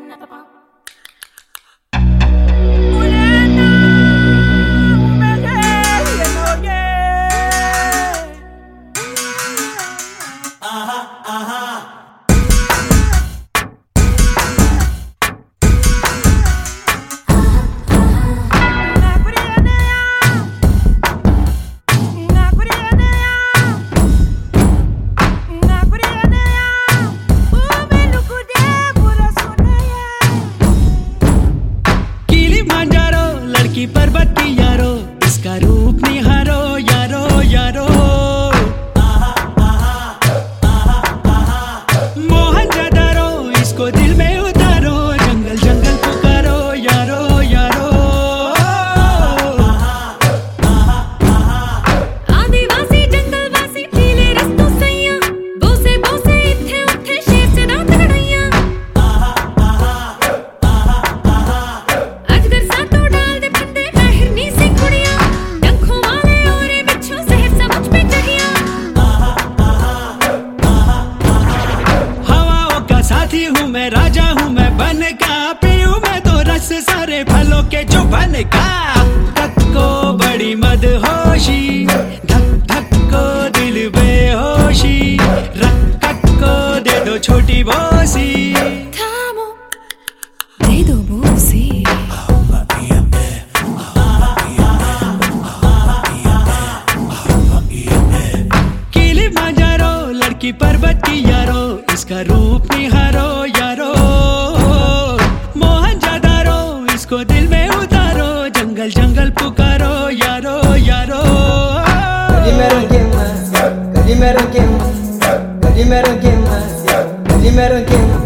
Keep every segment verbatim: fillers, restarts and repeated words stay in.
पर्वत की यारो, इसका रूप निहारो यारो यारो। मोहनजोदड़ो इसको दिल में उतारो, जंगल जंगल पुकारो यारो यारो। आदिवासी जंगलवासी पीले रस्तों सैया, बोसे बोसे इत्थे उठे शेर से रात लड़ैया। अजगर सातों डाल दे फंदे मैं हिरनी से कुड़िया, डंखों वाले औरे बिच्छू जहर समझ पे चढ़िया। हवाओं का साथी हूँ मैं, राजा हूँ मैं बन का, पीऊँ मैं तो रस सारे फलों के जो बन का। धक को बड़ी मदहोशी, धक धक को दिल बेहोशी, रक कक को दे दो छोटी बोसी। थामो दे दो बोसी। किलिमांजारो लड़की पर्वत की यारो, इसका रूप निहारो यारो। मोहनजोदड़ो इसको दिल में उतारो, जंगल जंगल पुकारो यारो यारो। Calimero quemas, calimero quemas, calimero quemas, calimero quemas.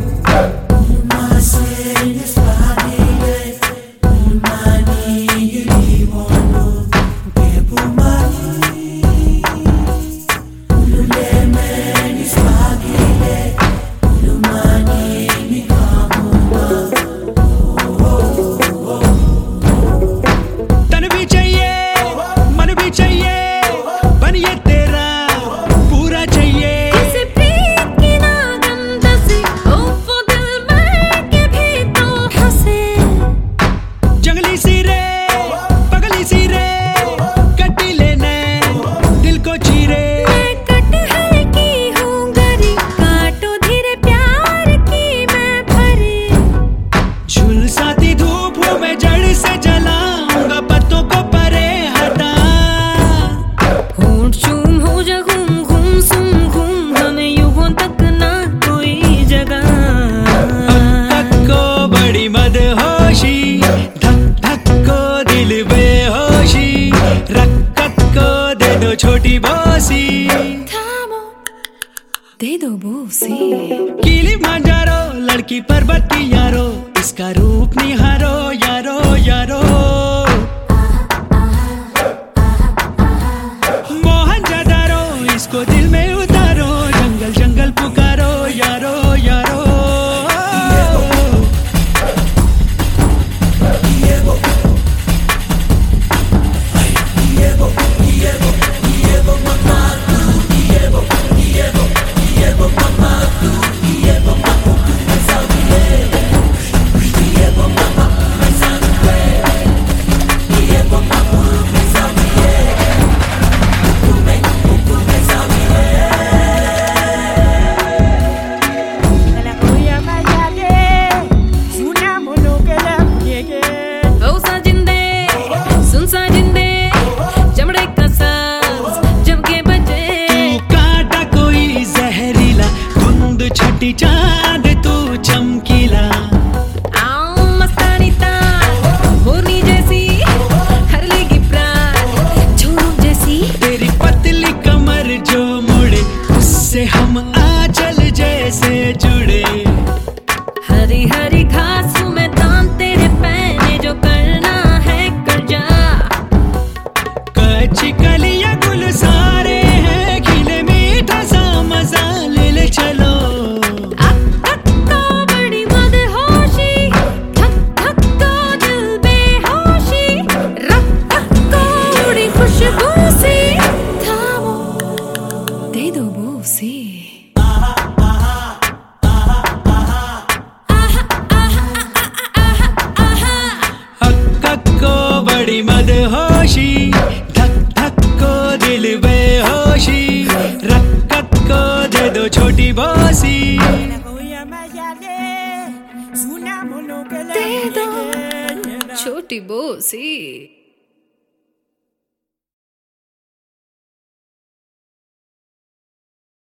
तन भी चाहिए मन भी चाहिए, बन ये तेरा पूरा चाहिए। जैसे प्रीत की नागम दसे, ओ वो दिल में के भी तो हंसे। जंगली सी रे पगली सी रे, कटी लेने दिल को चीरे। मैं कटहल की हूँ गरी, काटो धीरे प्यार की मैं भरी। झुलसाती धूप हूँ मैं, जड़ से जलाऊंगा पत्तों को परे हटा। होंठ चूम हो जा घूम घूम सुम घूम, हमें युगों तक ना कोई जगह। धक को बड़ी मदहोशी, धक धक को दिल बेहोशी, रक्कत को दे दो छोटी बोसी। थामो दे दो बोसी। किलिमांजारो लड़की पर्वत की यारो, इसका रूप निहारो यारो यारो। मोहनजोदड़ो इसको दिल में उतारो, जंगल जंगल पुकारो यारो यारो। बड़ी मदहोशी, धक धक को दिल बेहोशी, रक्कत को दे दो छोटी बोसी। दे दो छोटी बोसी।